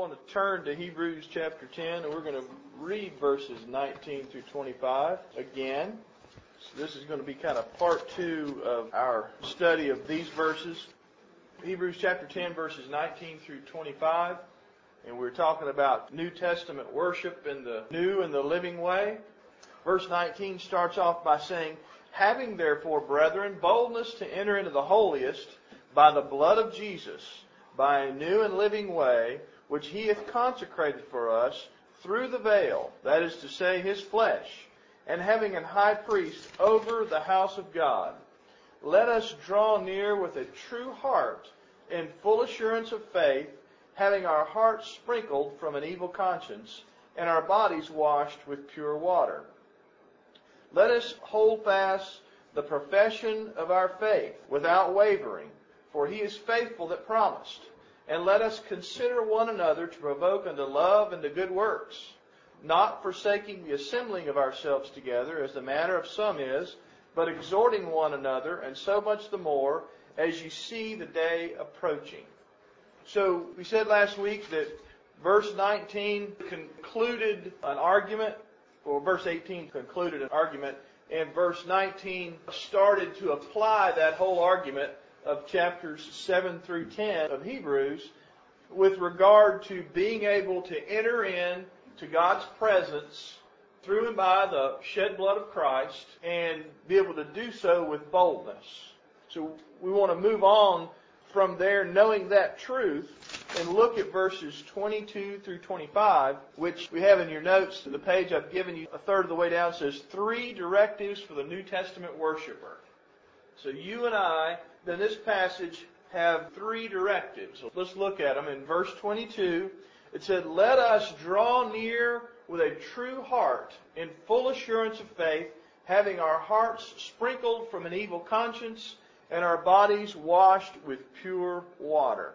want to turn to Hebrews chapter 10, and we're going to read verses 19 through 25 again. So this is going to be kind of part 2 of our study of these verses. Hebrews chapter 10, verses 19 through 25. And we're talking about New Testament worship in the new and the living way. Verse 19 starts off by saying, "Having therefore, brethren, boldness to enter into the holiest by the blood of Jesus, by a new and living way, which he hath consecrated for us through the veil, that is to say, his flesh, and having an high priest over the house of God. Let us draw near with a true heart in full assurance of faith, having our hearts sprinkled from an evil conscience, and our bodies washed with pure water. Let us hold fast the profession of our faith without wavering, for he is faithful that promised. And let us consider one another to provoke unto love and to good works, not forsaking the assembling of ourselves together, as the manner of some is, but exhorting one another, and so much the more, as you see the day approaching." So we said last week that verse 19 concluded an argument, or verse 18 concluded an argument, and verse 19 started to apply that whole argument of chapters 7 through 10 of Hebrews with regard to being able to enter in to God's presence through and by the shed blood of Christ and be able to do so with boldness. So we want to move on from there knowing that truth and look at verses 22 through 25, which we have in your notes. The page I've given you a third of the way down says 3 directives for the New Testament worshiper. So you and I, in this passage, have 3 directives. So let's look at them. In verse 22, it said, "Let us draw near with a true heart in full assurance of faith, having our hearts sprinkled from an evil conscience and our bodies washed with pure water."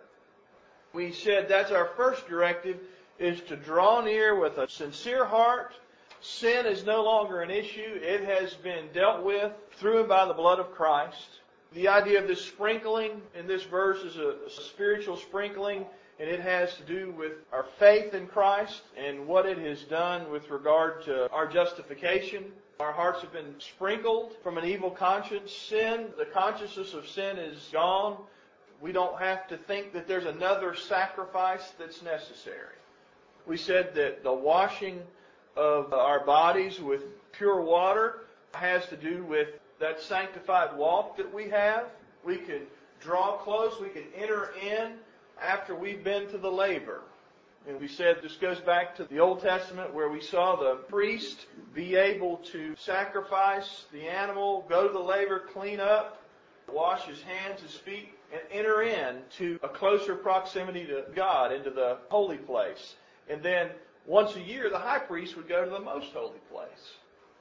We said that's our first directive, is to draw near with a sincere heart. Sin is no longer an issue. It has been dealt with through and by the blood of Christ. The idea of this sprinkling in this verse is a spiritual sprinkling, and it has to do with our faith in Christ and what it has done with regard to our justification. Our hearts have been sprinkled from an evil conscience. Sin, the consciousness of sin is gone. We don't have to think that there's another sacrifice that's necessary. We said that the washing of our bodies with pure water has to do with that sanctified walk that we have. We can draw close, we can enter in after we've been to the laver. And we said this goes back to the Old Testament where we saw the priest be able to sacrifice the animal, go to the laver, clean up, wash his hands, his feet, and enter in to a closer proximity to God, into the holy place. And then once a year, the high priest would go to the most holy place.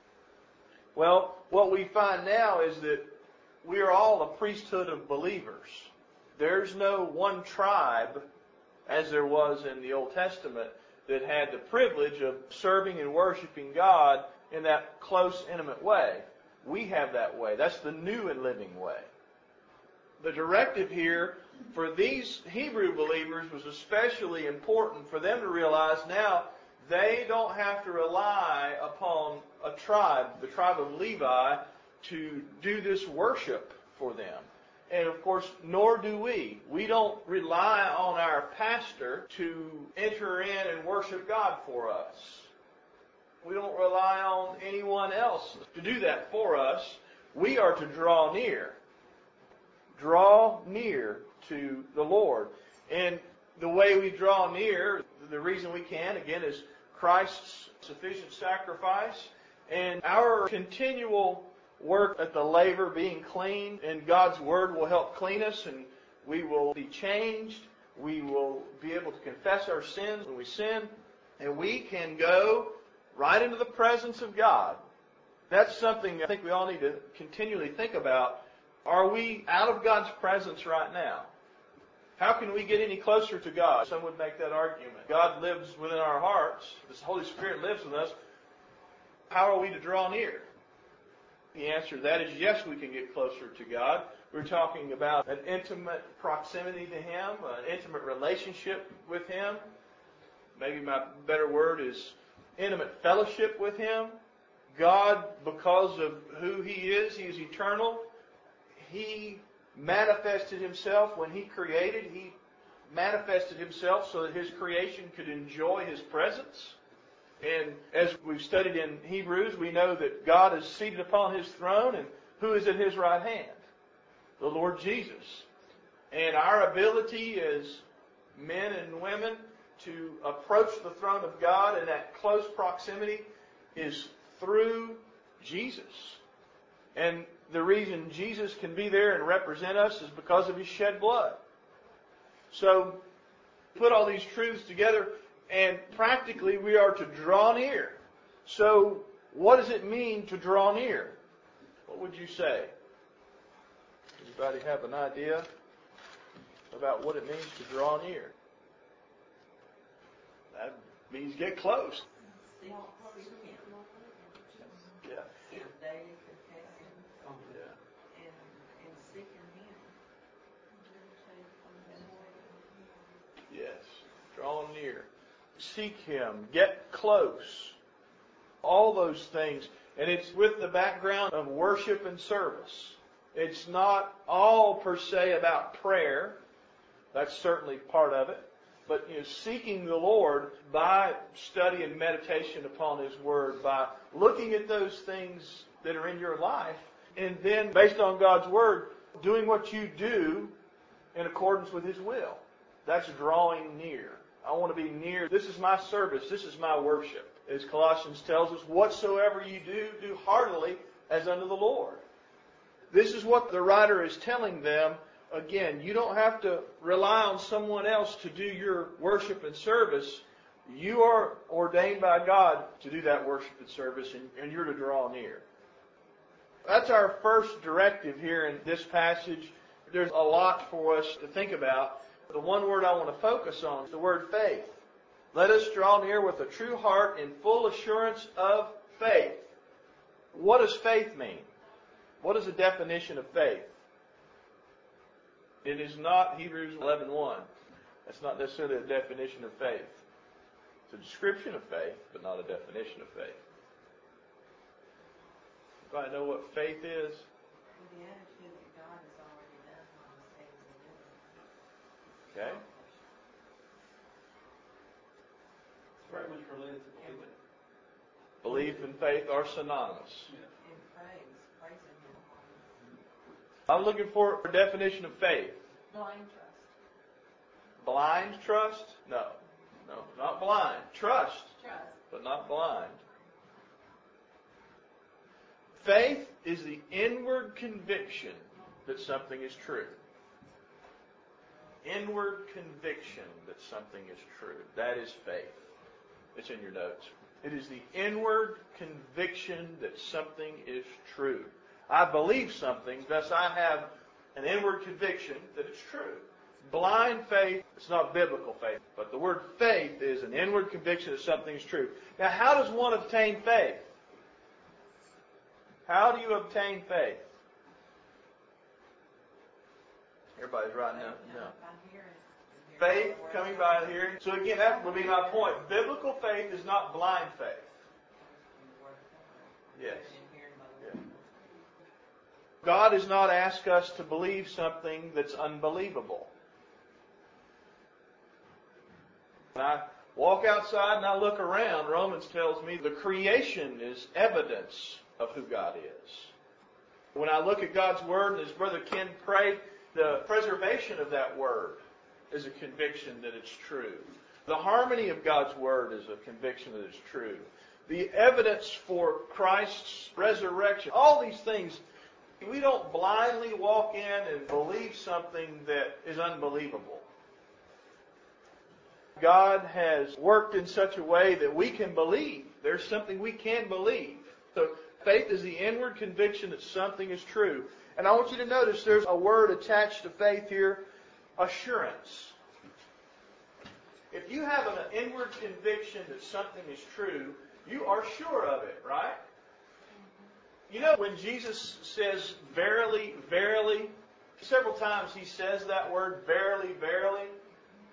Well, what we find now is that we are all a priesthood of believers. There's no one tribe, as there was in the Old Testament, that had the privilege of serving and worshiping God in that close, intimate way. We have that way. That's the new and living way. The directive here for these Hebrew believers was especially important for them to realize now they don't have to rely upon a tribe, the tribe of Levi, to do this worship for them. And of course, nor do we. We don't rely on our pastor to enter in and worship God for us. We don't rely on anyone else to do that for us. We are to draw near. Draw near to the Lord. And the way we draw near, the reason we can, again, is Christ's sufficient sacrifice and our continual work at the laver being clean, and God's Word will help clean us, and we will be changed. We will be able to confess our sins when we sin, and we can go right into the presence of God. That's something I think we all need to continually think about. Are we out of God's presence right now? How can we get any closer to God? Some would make that argument. God lives within our hearts. The Holy Spirit lives in us. How are we to draw near? The answer to that is yes, we can get closer to God. We're talking about an intimate proximity to Him, an intimate relationship with Him. maybe my better word is intimate fellowship with Him. God, because of who He is eternal. He manifested Himself when He created. He manifested Himself so that His creation could enjoy His presence. And as we've studied in Hebrews, we know that God is seated upon His throne, and who is at His right hand? The Lord Jesus. And our ability as men and women to approach the throne of God in that close proximity is through Jesus. And the reason Jesus can be there and represent us is because of His shed blood. So, put all these truths together, and practically we are to draw near. So, what does it mean to draw near? What would you say? Anybody have an idea about what it means to draw near? That means get close. Yeah. Daily confessing. Yeah. And seeking Him. Yes. Draw near. Seek Him. Get close. All those things. And it's with the background of worship and service. It's not all per se about prayer. That's certainly part of it. But seeking the Lord by study and meditation upon His Word, by looking at those things that are in your life, and then, based on God's Word, doing what you do in accordance with His will. That's drawing near. I want to be near. This is my service. This is my worship. As Colossians tells us, whatsoever you do, do heartily as unto the Lord. This is what the writer is telling them. Again, you don't have to rely on someone else to do your worship and service. You are ordained by God to do that worship and service, and you're to draw near. That's our first directive here in this passage. There's a lot for us to think about. The one word I want to focus on is the word faith. Let us draw near with a true heart in full assurance of faith. What does faith mean? What is the definition of faith? It is not Hebrews 11:1. That's not necessarily a definition of faith. It's a description of faith, but not a definition of faith. Anybody know what faith is? The attitude that God has already done what He said He would do. Okay. Very much related to belief. Belief and faith are synonymous. Yeah. And praising Him. I'm looking for a definition of faith. Blind trust. Blind trust? No. No, not blind. Trust, but not blind. Faith is the inward conviction that something is true. Inward conviction that something is true. That is faith. It's in your notes. It is the inward conviction that something is true. I believe something, thus I have an inward conviction that it's true. Blind faith, it's not biblical faith, but the word faith is an inward conviction that something is true. Now, how does one obtain faith? How do you obtain faith? Everybody's writing down. No. Faith coming by hearing. So again, that would be my point. Biblical faith is not blind faith. Yes. Yeah. God has not asked us to believe something that's unbelievable. When I walk outside and I look around, Romans tells me the creation is evidence of who God is. When I look at God's Word, and as Brother Ken prayed, the preservation of that Word is a conviction that it's true. The harmony of God's Word is a conviction that it's true. The evidence for Christ's resurrection, all these things, we don't blindly walk in and believe something that is unbelievable. God has worked in such a way that we can believe. There's something we can believe. So faith is the inward conviction that something is true. And I want you to notice there's a word attached to faith here, assurance. If you have an inward conviction that something is true, you are sure of it, right? You know, when Jesus says, verily, verily, several times He says that word, verily, verily.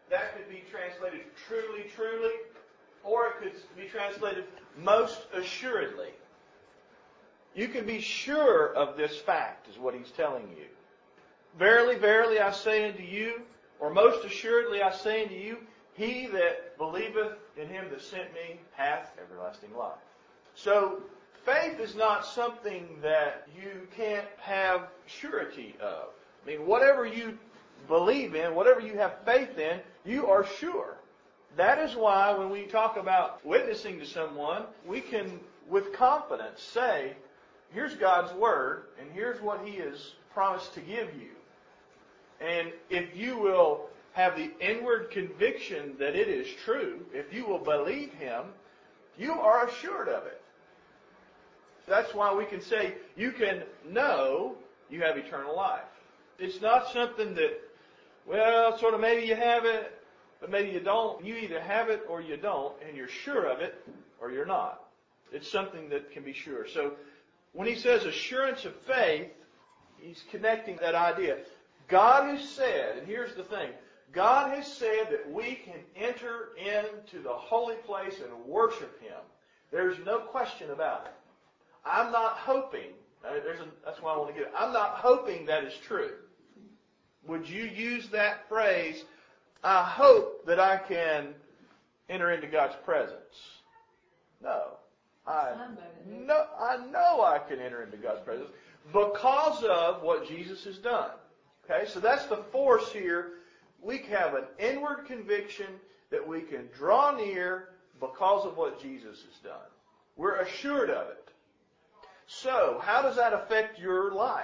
That could be translated truly, truly, or it could be translated most assuredly. You can be sure of this fact, is what he's telling you. Verily, verily, I say unto you, or most assuredly I say unto you, he that believeth in him that sent me hath everlasting life. So, faith is not something that you can't have surety of. I mean, whatever you believe in, whatever you have faith in, you are sure. That is why when we talk about witnessing to someone, we can, with confidence, say, here's God's Word, and here's what He has promised to give you. And if you will have the inward conviction that it is true, if you will believe Him, you are assured of it. That's why we can say you can know you have eternal life. It's not something that, well, sort of maybe you have it, but maybe you don't. You either have it or you don't, and you're sure of it or you're not. It's something that can be sure. So when he says assurance of faith, he's connecting that idea. God has said, and here's the thing, God has said that we can enter into the holy place and worship Him. There's no question about it. I'm not hoping, that's why I want to get it, I'm not hoping that is true. Would you use that phrase, I hope that I can enter into God's presence? No. I know I can enter into God's presence because of what Jesus has done. Okay, so that's the force here. We have an inward conviction that we can draw near because of what Jesus has done. We're assured of it. So, how does that affect your life?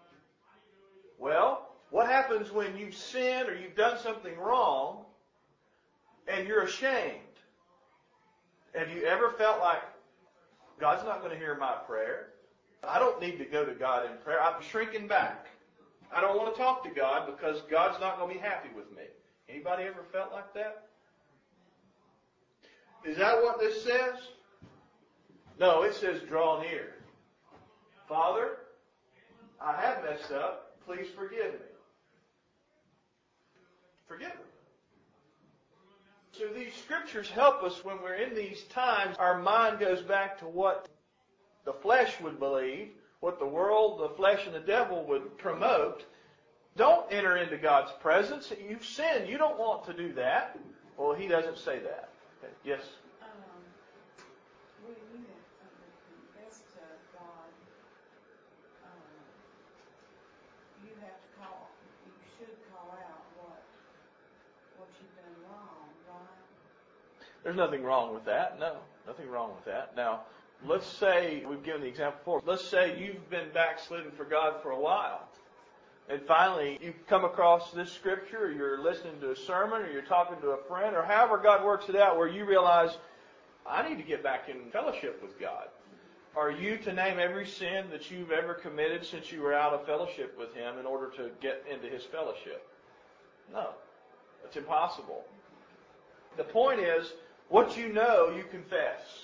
Well, what happens when you sin or you've done something wrong and you're ashamed? Have you ever felt like, God's not going to hear my prayer? I don't need to go to God in prayer. I'm shrinking back. I don't want to talk to God because God's not going to be happy with me. Anybody ever felt like that? Is that what this says? No, it says draw near. Father, I have messed up. Please forgive me. Forgive me. So these scriptures help us when we're in these times. Our mind goes back to what the flesh would believe, what the world, the flesh, and the devil would promote. Don't enter into God's presence. You've sinned. You don't want to do that. Well, He doesn't say that. Okay. Yes? When you confess to God, you should call out what you've done wrong, right? There's nothing wrong with that. No, nothing wrong with that. Now, let's say, we've given the example before, let's say you've been backslidden for God for a while. And finally, you've come across this scripture, or you're listening to a sermon, or you're talking to a friend, or however God works it out, where you realize, I need to get back in fellowship with God. Are you to name every sin that you've ever committed since you were out of fellowship with Him in order to get into His fellowship? No. It's impossible. The point is, what you know, you confess.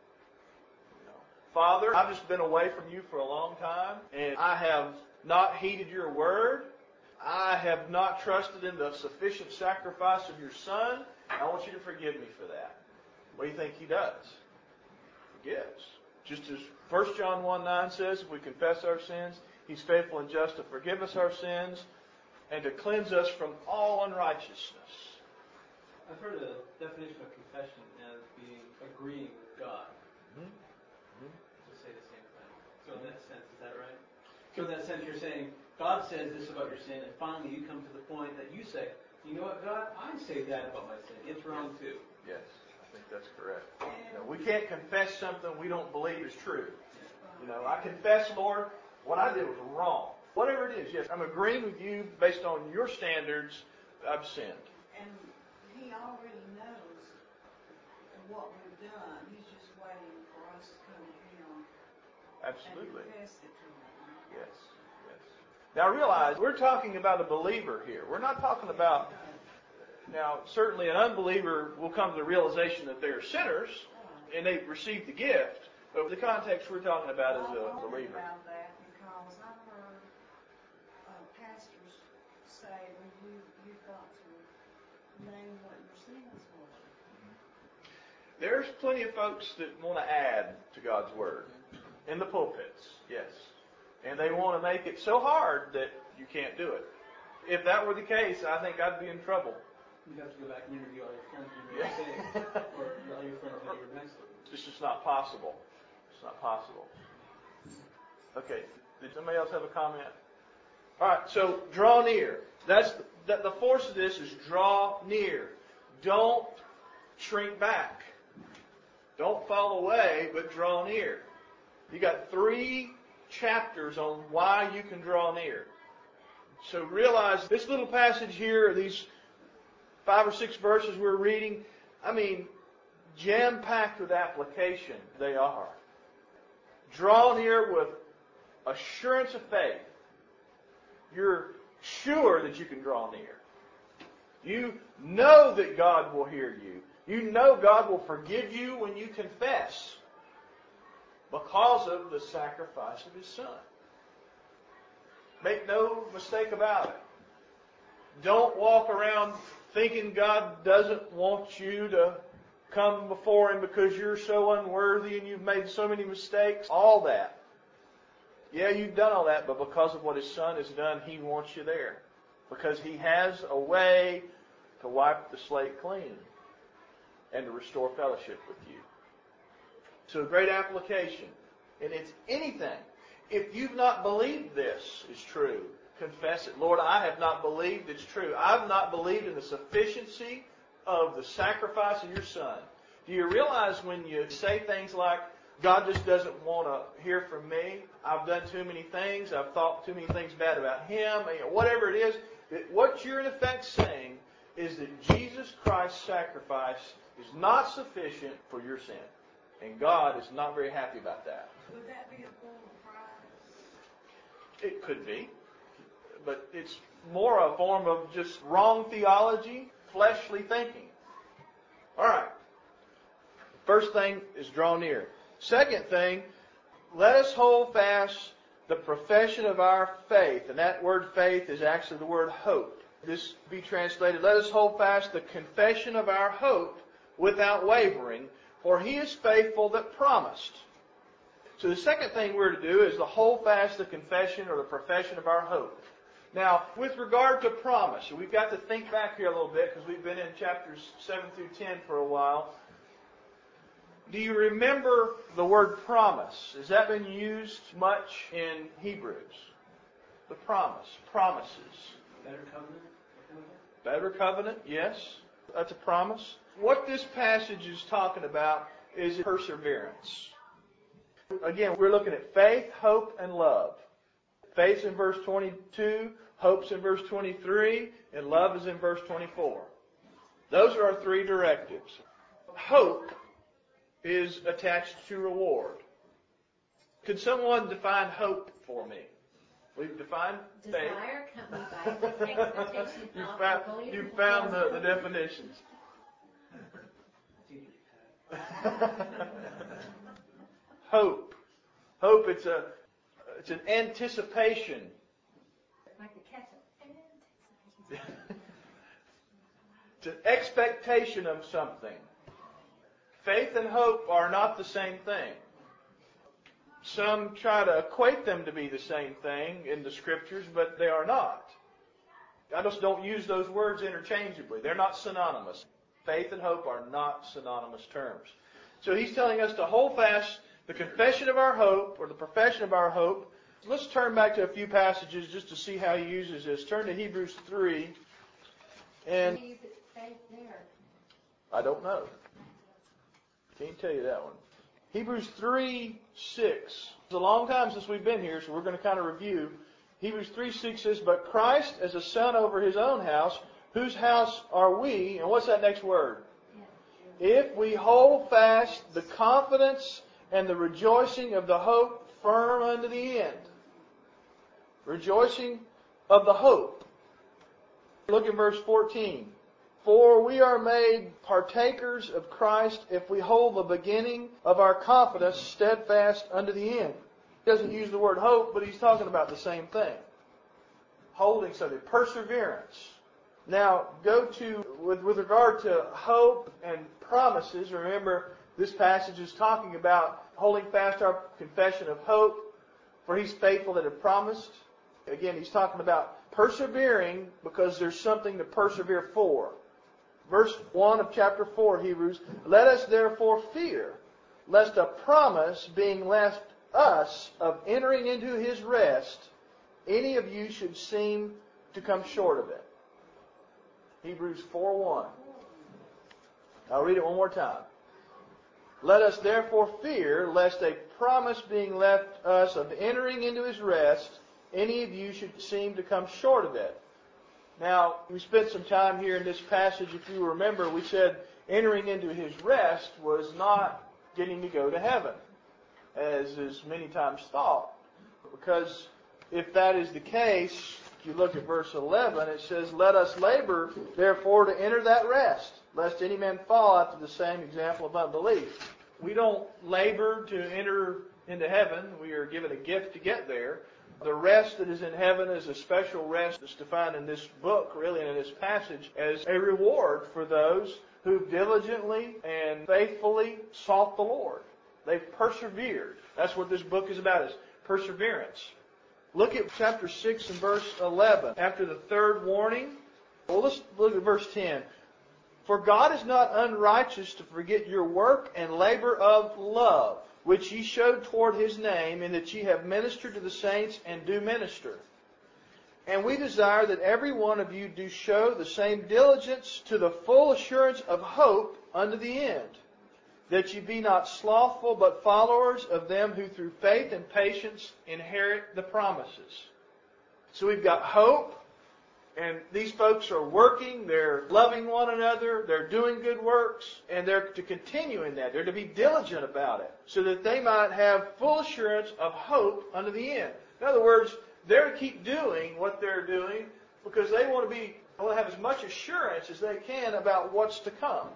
Father, I've just been away from you for a long time, and I have not heeded your word. I have not trusted in the sufficient sacrifice of your Son. I want you to forgive me for that. What do you think He does? Forgives. Just as 1 John 1:9 says, if we confess our sins, He's faithful and just to forgive us our sins and to cleanse us from all unrighteousness. I've heard a definition of confession as being agreeing with God. To say the same thing. So in that sense, is that right? So in that sense, you're saying, God says this about your sin, and finally you come to the point that you say, you know what, God, I say that about my sin. It's wrong too. Yes, I think that's correct. We can't confess something we don't believe is true. I confess, Lord, what I did was wrong. Whatever it is, yes, I'm agreeing with you based on your standards. I've sinned. And He already knows what we've done. He's just waiting for us to come to Him. Absolutely. And confess it to Him. Yes. Now realize, we're talking about a believer here. We're not talking about, now certainly an unbeliever will come to the realization that they're sinners and they've received the gift. But the context we're talking about is a believer. About that because I've heard pastors say, well, you've got to name what your sins were. There's plenty of folks that want to add to God's Word in the pulpits, yes. And they want to make it so hard that you can't do it. If that were the case, I think I'd be in trouble. You'd have to go back and interview all your friends who were saved, or all your friends that you were next to. It's just not possible. It's not possible. Okay. Did somebody else have a comment? All right. So draw near. That's the force of this is draw near. Don't shrink back. Don't fall away, but draw near. You got 3 chapters on why you can draw near. So realize this little passage here, these 5 or 6 verses we're reading, I mean, jam-packed with application they are. Draw near with assurance of faith. You're sure that you can draw near. You know that God will hear you. You know God will forgive you when you confess because of the sacrifice of His Son. Make no mistake about it. Don't walk around thinking God doesn't want you to come before Him because you're so unworthy and you've made so many mistakes. All that. Yeah, you've done all that, but because of what His Son has done, He wants you there. Because He has a way to wipe the slate clean and to restore fellowship with you. So a great application. And it's anything. If you've not believed this is true, confess it. Lord, I have not believed it's true. I've not believed in the sufficiency of the sacrifice of your Son. Do you realize when you say things like, God just doesn't want to hear from me, I've done too many things, I've thought too many things bad about Him, whatever it is, what you're in effect saying is that Jesus Christ's sacrifice is not sufficient for your sin. And God is not very happy about that. Would that be a form of pride? It could be. But it's more a form of just wrong theology, fleshly thinking. All right. First thing is draw near. Second thing, let us hold fast the profession of our faith. And that word faith is actually the word hope. This be translated, let us hold fast the confession of our hope without wavering, for He is faithful that promised. So the second thing we're to do is to hold fast the confession or the profession of our hope. Now, with regard to promise, we've got to think back here a little bit because we've been in chapters 7 through 10 for a while. Do you remember the word promise? Has that been used much in Hebrews? The promise, promises. Better covenant? Better covenant, yes. That's a promise. What this passage is talking about is perseverance. Again, we're looking at faith, hope, and love. Faith's in verse 22, hope's in verse 23, and love is in verse 24. Those are our 3 directives. Hope is attached to reward. Could someone define hope for me? We've defined faith. Desire accompanied by expectation of You found the definitions. Hope. Hope, it's an anticipation. Like the ketchup. It's an expectation of something. Faith and hope are not the same thing. Some try to equate them to be the same thing in the Scriptures, but they are not. I just don't use those words interchangeably. They're not synonymous. Faith and hope are not synonymous terms. So he's telling us to hold fast the confession of our hope, or the profession of our hope. Let's turn back to a few passages just to see how he uses this. Turn to Hebrews 3. And Use it faith there. I don't know. Can't tell you that one. Hebrews 3:6. It's a long time since we've been here, so we're going to kind of review. Hebrews 3:6 says, but Christ as a son over His own house, whose house are we? And what's that next word? If we hold fast the confidence and the rejoicing of the hope firm unto the end. Rejoicing of the hope. Look at verse 14. For we are made partakers of Christ if we hold the beginning of our confidence steadfast unto the end. He doesn't use the word hope, but he's talking about the same thing. Holding something. Perseverance. Now, go to with regard to hope and promises, remember this passage is talking about holding fast our confession of hope, for He's faithful that have promised. Again, He's talking about persevering because there's something to persevere for. Verse 1 of chapter 4 of Hebrews, let us therefore fear, lest a promise being left us of entering into His rest, any of you should seem to come short of it. Hebrews 4:1. I'll read it one more time. Let us therefore fear, lest a promise being left us of entering into His rest, any of you should seem to come short of it. Now, we spent some time here in this passage. If you remember, we said entering into His rest was not getting to go to heaven, as is many times thought. Because if that is the case, if you look at verse 11, it says, let us labor, therefore, to enter that rest, lest any man fall after the same example of unbelief. We don't labor to enter into heaven. We are given a gift to get there. The rest that is in heaven is a special rest that's defined in this book, really, and in this passage, as a reward for those who diligently and faithfully sought the Lord. They've persevered. That's what this book is about, is perseverance. Look at chapter 6 and verse 11. After the third warning, well, let's look at verse 10. For God is not unrighteous to forget your work and labor of love, which ye showed toward His name, in that ye have ministered to the saints and do minister. And we desire that every one of you do show the same diligence to the full assurance of hope unto the end, that ye be not slothful, but followers of them who through faith and patience inherit the promises. So we've got hope, and these folks are working, they're loving one another, they're doing good works, and they're to continue in that. They're to be diligent about it, so that they might have full assurance of hope unto the end. In other words, they're to keep doing what they're doing because they want to have as much assurance as they can about what's to come.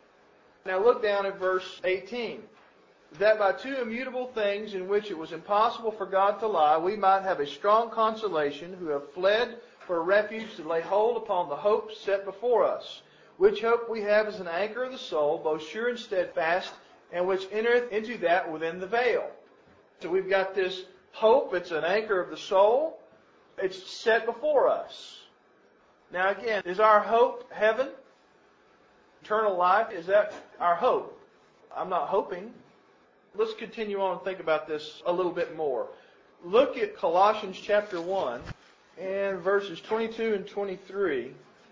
Now look down at verse 18. That by two immutable things in which it was impossible for God to lie, we might have a strong consolation who have fled for a refuge to lay hold upon the hope set before us, which hope we have as an anchor of the soul, both sure and steadfast, and which entereth into that within the veil. So we've got this hope. It's an anchor of the soul. It's set before us. Now again, is our hope heaven? Eternal life? Is that our hope? I'm not hoping. Let's continue on and think about this a little bit more. Look at Colossians chapter 1 and verses 22 and 23.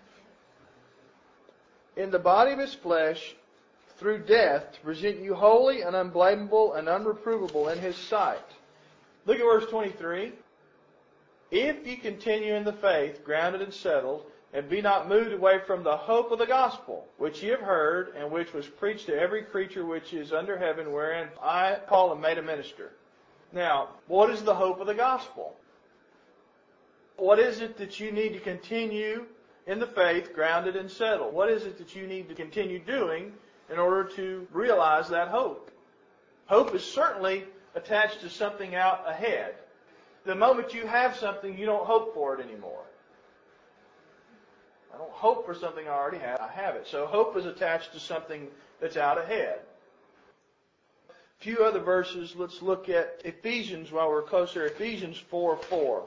In the body of His flesh, through death, to present you holy and unblameable and unreprovable in His sight. Look at verse 23. If ye continue in the faith, grounded and settled, and be not moved away from the hope of the gospel, which ye have heard, and which was preached to every creature which is under heaven, wherein I, Paul, am made a minister. Now, what is the hope of the gospel? What is it that you need to continue in the faith, grounded and settled? What is it that you need to continue doing in order to realize that hope? Hope is certainly attached to something out ahead. The moment you have something, you don't hope for it anymore. I don't hope for something I already have. I have it. So hope is attached to something that's out ahead. A few other verses. Let's look at Ephesians while we're closer. Ephesians 4:4.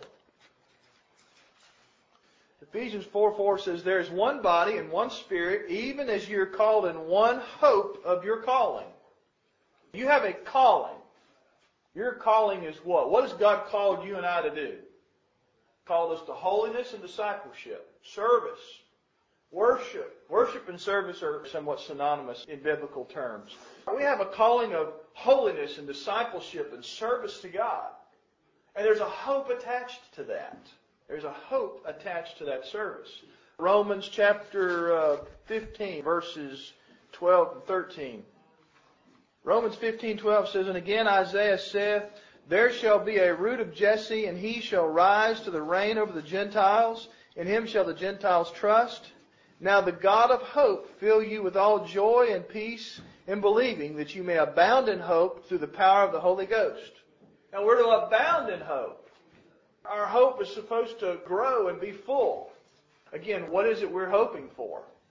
Ephesians 4:4 says, there is one body and one Spirit, even as you are called in one hope of your calling. You have a calling. Your calling is what? What has God called you and I to do? Called us to holiness and discipleship, service, worship. Worship and service are somewhat synonymous in biblical terms. We have a calling of holiness and discipleship and service to God. And there's a hope attached to that. There's a hope attached to that service. Romans chapter 15, verses 12 and 13. Romans 15:12 says, and again Isaiah saith, there shall be a root of Jesse, and he shall rise to the reign over the Gentiles. In him shall the Gentiles trust. Now the God of hope fill you with all joy and peace in believing, that you may abound in hope through the power of the Holy Ghost. Now we're to abound in hope. Our hope is supposed to grow and be full. Again, what is it we're hoping for?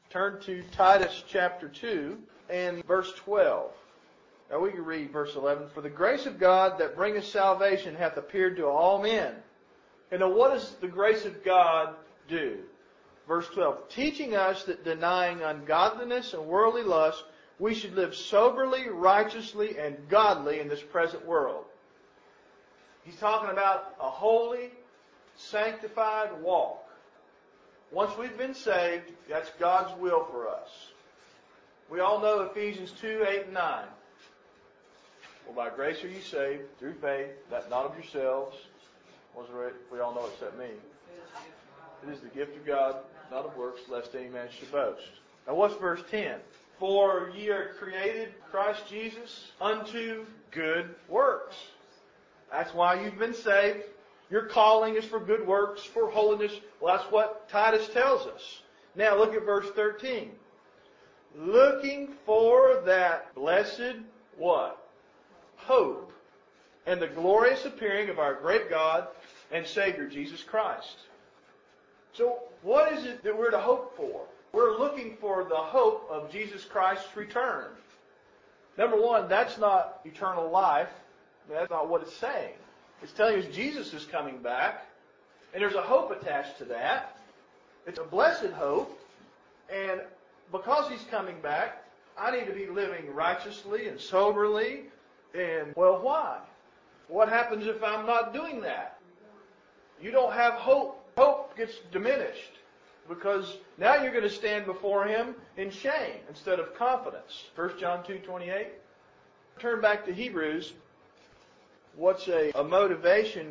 turn to Titus chapter 2 and verse 12. Now we can read verse 11. For the grace of God that bringeth salvation hath appeared to all men. And now what does the grace of God do? Verse 12. Teaching us that denying ungodliness and worldly lust, we should live soberly, righteously, and godly in this present world. He's talking about a holy, sanctified walk. Once we've been saved, that's God's will for us. We all know Ephesians 2, 8, and 9. For by grace are you saved, through faith, that not of yourselves. We all know except me. It is the gift of God, not of works, lest any man should boast. Now what's verse 10? For ye are created, Christ Jesus, unto good works. That's why you've been saved. Your calling is for good works, for holiness. Well, that's what Titus tells us. Now look at verse 13. Looking for that blessed what? Hope. And the glorious appearing of our great God and Savior, Jesus Christ. So what is it that we're to hope for? We're looking for the hope of Jesus Christ's return. Number one, that's not eternal life. That's not what it's saying. It's telling us Jesus is coming back, and there's a hope attached to that. It's a blessed hope, and because He's coming back, I need to be living righteously and soberly. And, well, why? What happens if I'm not doing that? You don't have hope. Hope gets diminished because now you're going to stand before Him in shame instead of confidence. 1 John 2:28. Turn back to Hebrews. What's a motivation?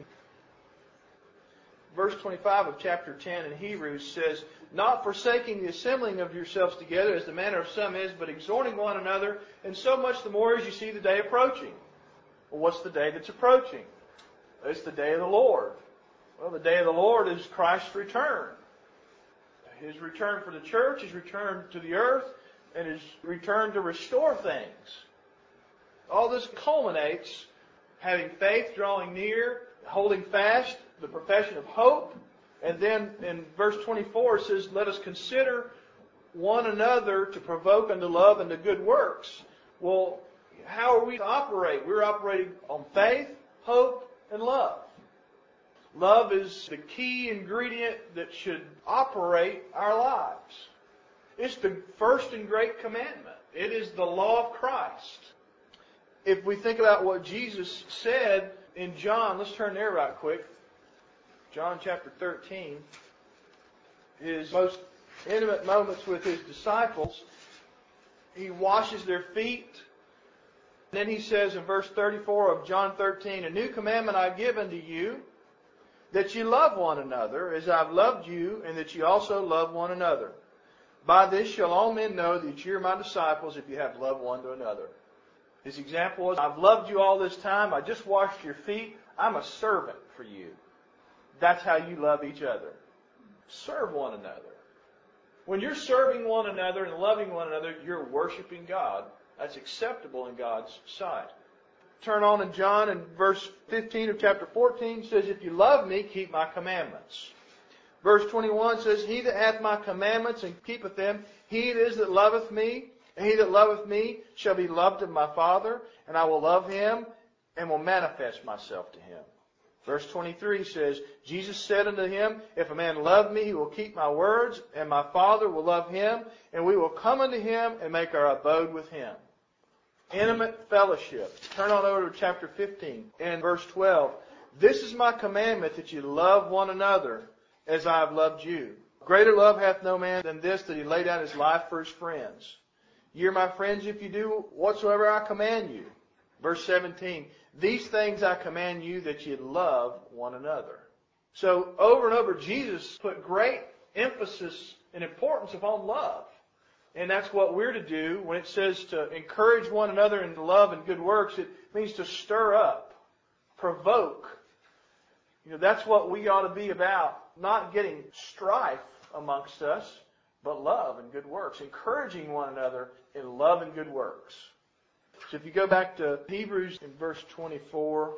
Verse 25 of chapter 10 in Hebrews says, not forsaking the assembling of yourselves together as the manner of some is, but exhorting one another, and so much the more as you see the day approaching. Well, what's the day that's approaching? It's the day of the Lord. Well, the day of the Lord is Christ's return. His return for the church, His return to the earth, and His return to restore things. All this culminates having faith, drawing near, holding fast the profession of hope. And then in verse 24 it says, let us consider one another to provoke unto love and to good works. Well, how are we to operate? We're operating on faith, hope, and love. Love is the key ingredient that should operate our lives. It's the first and great commandment. It is the law of Christ. If we think about what Jesus said in John, let's turn there right quick. John chapter 13, His most intimate moments with His disciples. He washes their feet. Then He says in verse 34 of John 13, a new commandment I give unto you, that ye love one another, as I've loved you, and that ye also love one another. By this shall all men know that ye are my disciples, if you have love one to another. His example was, I've loved you all this time. I just washed your feet. I'm a servant for you. That's how you love each other. Serve one another. When you're serving one another and loving one another, you're worshiping God. That's acceptable in God's sight. Turn on in John in verse 15 of chapter 14 says, if you love me, keep my commandments. Verse 21 says, he that hath my commandments and keepeth them, he it is that loveth me. And he that loveth me shall be loved of my Father, and I will love him and will manifest myself to him. Verse 23 says, Jesus said unto him, if a man love me, he will keep my words, and my Father will love him, and we will come unto him and make our abode with him. Intimate fellowship. Turn on over to chapter 15 and verse 12. This is my commandment, that you love one another as I have loved you. Greater love hath no man than this, that he lay down his life for his friends. Ye are my friends if you do whatsoever I command you. Verse 17, these things I command you, that ye love one another. So over and over, Jesus put great emphasis and importance upon love. And that's what we're to do. When it says to encourage one another in love and good works, it means to stir up, provoke. That's what we ought to be about. Not getting strife amongst us, but love and good works. Encouraging one another in love and good works. So if you go back to Hebrews in verse 24,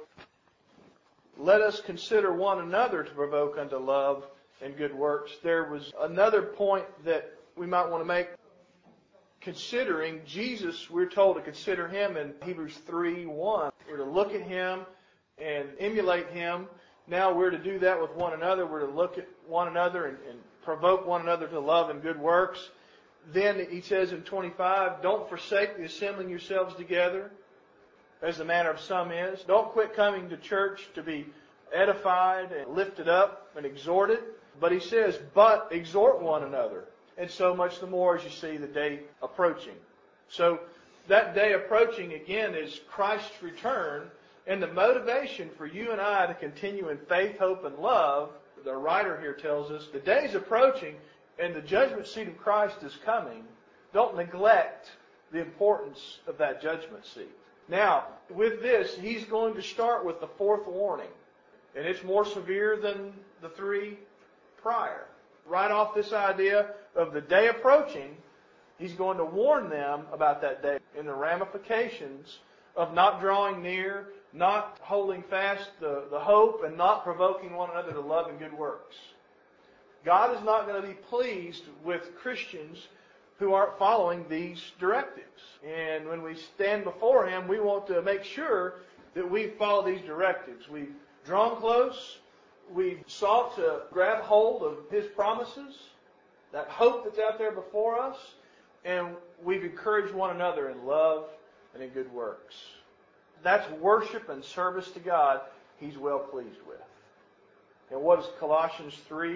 let us consider one another to provoke unto love and good works. There was another point that we might want to make considering Jesus. We're told to consider Him in Hebrews 3:1. We're to look at Him and emulate Him. Now we're to do that with one another. We're to look at one another and provoke one another to love and good works. Then he says in 25, don't forsake the assembling yourselves together, as the manner of some is. Don't quit coming to church to be edified and lifted up and exhorted. But he says, but exhort one another. And so much the more as you see the day approaching. So that day approaching again is Christ's return, and the motivation for you and I to continue in faith, hope, and love. The writer here tells us the day is approaching and the judgment seat of Christ is coming. Don't neglect the importance of that judgment seat. Now, with this, he's going to start with the fourth warning. And it's more severe than the three prior. Right off this idea of the day approaching, he's going to warn them about that day and the ramifications of not drawing near, not holding fast the hope, and not provoking one another to love and good works. God is not going to be pleased with Christians who aren't following these directives. And when we stand before Him, we want to make sure that we follow these directives. We've drawn close. We've sought to grab hold of His promises, that hope that's out there before us, and we've encouraged one another in love and in good works. That's worship and service to God He's well pleased with. And what does Colossians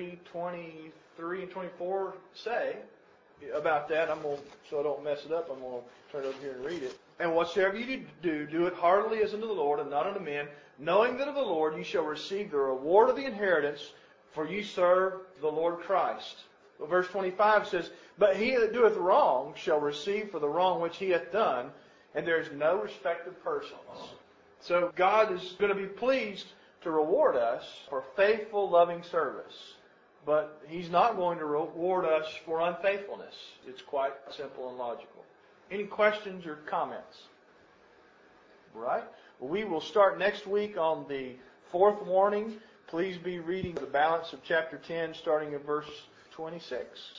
3:23 and 24 say about that? So I don't mess it up, I'm going to turn it over here and read it. And whatsoever you do, do it heartily as unto the Lord and not unto men, knowing that of the Lord you shall receive the reward of the inheritance, for you serve the Lord Christ. Well, verse 25 says, but he that doeth wrong shall receive for the wrong which he hath done, and there is no respect of persons. So God is going to be pleased to reward us for faithful, loving service. But He's not going to reward us for unfaithfulness. It's quite simple and logical. Any questions or comments? Right? We will start next week on the fourth warning. Please be reading the balance of chapter 10, starting in verse 26.